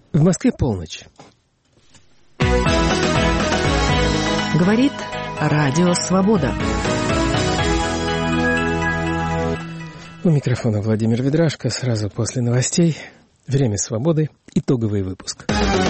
В Москве полночь. Говорит Радио Свобода. У микрофона Владимир Ведрашко. Сразу после новостей. Время свободы. Итоговый выпуск.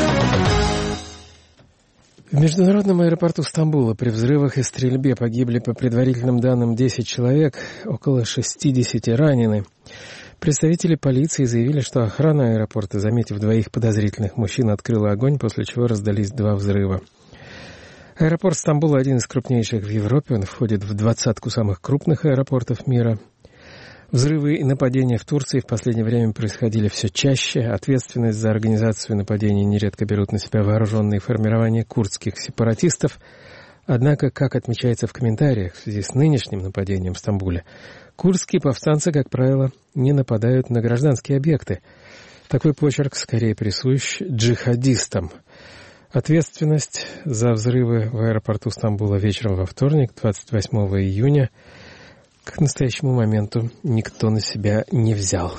В международном аэропорту Стамбула при взрывах и стрельбе погибли, по предварительным данным, 10 человек, около 60 ранены. Представители полиции заявили, что охрана аэропорта, заметив двоих подозрительных мужчин, открыла огонь, после чего раздались 2 взрыва. Аэропорт Стамбула один из крупнейших в Европе, он входит в 20-ку самых крупных аэропортов мира. Взрывы и нападения в Турции в последнее время происходили все чаще. Ответственность за организацию нападений нередко берут на себя вооруженные формирования курдских сепаратистов. Однако, как отмечается в комментариях в связи с нынешним нападением в Стамбуле, курдские повстанцы, как правило, не нападают на гражданские объекты. Такой почерк скорее присущ джихадистам. Ответственность за взрывы в аэропорту Стамбула вечером во вторник, 28 июня, к настоящему моменту никто на себя не взял.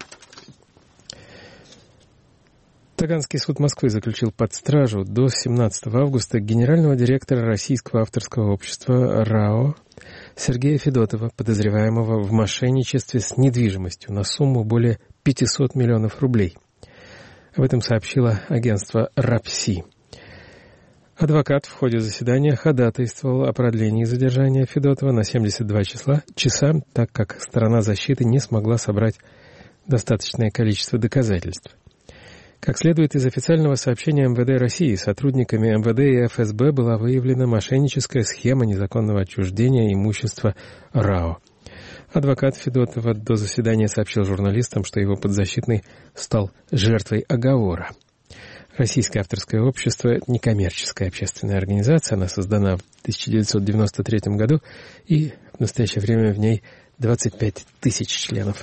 Таганский суд Москвы заключил под стражу до 17 августа генерального директора Российского авторского общества РАО Сергея Федотова, подозреваемого в мошенничестве с недвижимостью на сумму более 500 миллионов рублей. Об этом сообщило агентство РАПСИ. Адвокат в ходе заседания ходатайствовал о продлении задержания Федотова на 72 часа, так как сторона защиты не смогла собрать достаточное количество доказательств. Как следует из официального сообщения МВД России, сотрудниками МВД и ФСБ была выявлена мошенническая схема незаконного отчуждения имущества РАО. Адвокат Федотова до заседания сообщил журналистам, что его подзащитный стал жертвой оговора. Российское авторское общество – это некоммерческая общественная организация. Она создана в 1993 году, и в настоящее время в ней 25 тысяч членов.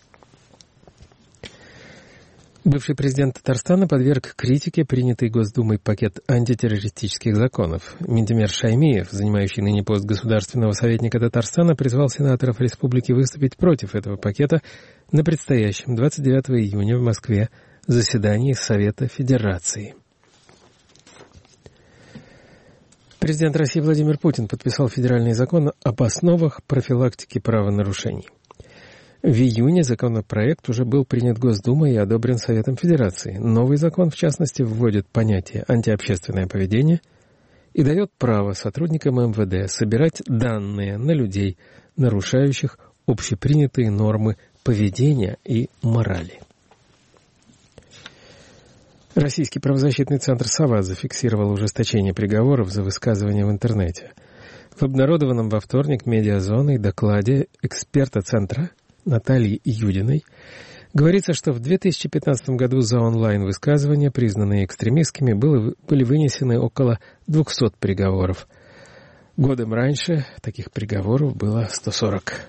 Бывший президент Татарстана подверг критике принятый Госдумой пакет антитеррористических законов. Минтимер Шаймиев, занимающий ныне пост государственного советника Татарстана, призвал сенаторов республики выступить против этого пакета на предстоящем 29 июня в Москве заседании Совета Федерации. Президент России Владимир Путин подписал федеральный закон об основах профилактики правонарушений. В июне законопроект уже был принят Госдумой и одобрен Советом Федерации. Новый закон, в частности, вводит понятие «антиобщественное поведение» и дает право сотрудникам МВД собирать данные на людей, нарушающих общепринятые нормы поведения и морали. Российский правозащитный центр «Сова» зафиксировал ужесточение приговоров за высказывания в интернете. В обнародованном во вторник «Медиазоной» докладе эксперта центра Натальи Юдиной говорится, что в 2015 году за онлайн-высказывания, признанные экстремистскими, были вынесены около 200 приговоров. Годом раньше таких приговоров было 140.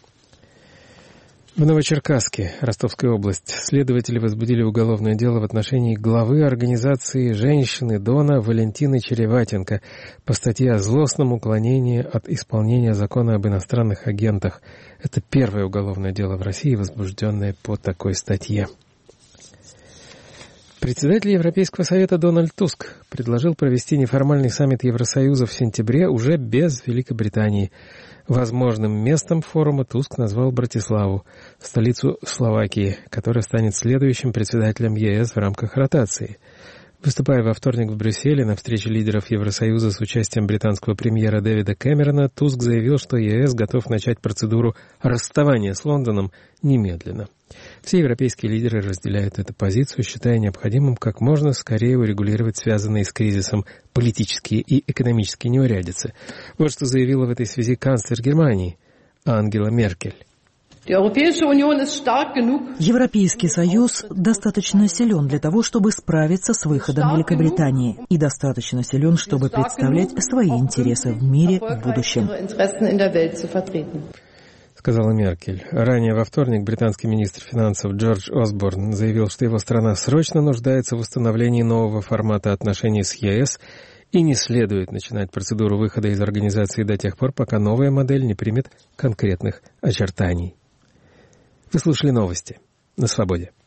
В Новочеркасске, Ростовская область, следователи возбудили уголовное дело в отношении главы организации «Женщины Дона» Валентины Череватенко по статье о злостном уклонении от исполнения закона об иностранных агентах. Это первое уголовное дело в России, возбужденное по такой статье. Председатель Европейского совета Дональд Туск предложил провести неформальный саммит Евросоюза в сентябре уже без Великобритании. Возможным местом форума Туск назвал Братиславу, столицу Словакии, которая станет следующим председателем ЕС в рамках ротации. Выступая во вторник в Брюсселе на встрече лидеров Евросоюза с участием британского премьера Дэвида Кэмерона, Туск заявил, что ЕС готов начать процедуру расставания с Лондоном немедленно. Все европейские лидеры разделяют эту позицию, считая необходимым как можно скорее урегулировать связанные с кризисом политические и экономические неурядицы. Вот что заявила в этой связи канцлер Германии Ангела Меркель. Европейский Союз достаточно силен для того, чтобы справиться с выходом Великобритании, и достаточно силен, чтобы представлять свои интересы в мире в будущем, сказала Меркель. Ранее во вторник британский министр финансов Джордж Осборн заявил, что его страна срочно нуждается в установлении нового формата отношений с ЕС и не следует начинать процедуру выхода из организации до тех пор, пока новая модель не примет конкретных очертаний. Вы слушали новости на Свободе.